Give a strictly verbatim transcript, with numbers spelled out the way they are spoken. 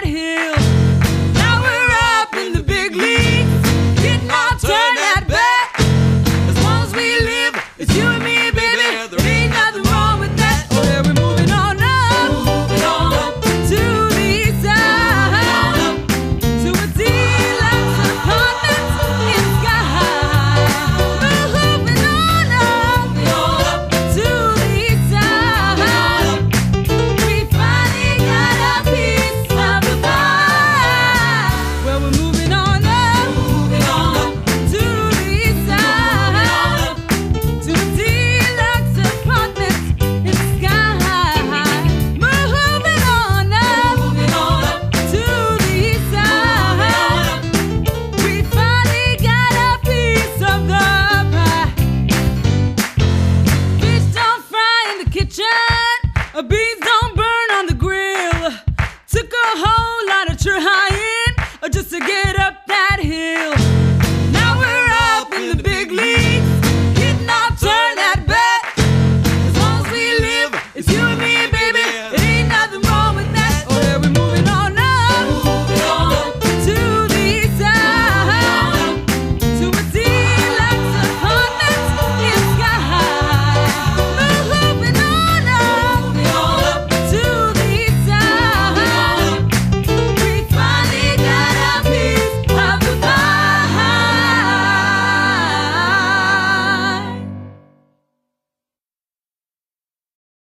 hill. Now we're up in the big leagues, getting our turn at bat. As long as we live, it's you and me, baby. There ain't nothing wrong with that. Oh yeah, we're moving on up, moving on up to the east side, to a deluxe apartment in Sky High. Moving on up, moving on up to the east side. We finally got a piece of the pie. Well, we're moving on up, moving on up to the east side, to a deluxe apartment in Sky High. Moving on up, moving on up to the east side. We finally got a piece of the pie. Fish don't fry in the kitchen, uh, beans don't burn on the grill. Took a whole lot of trying uh, just to get up that hill.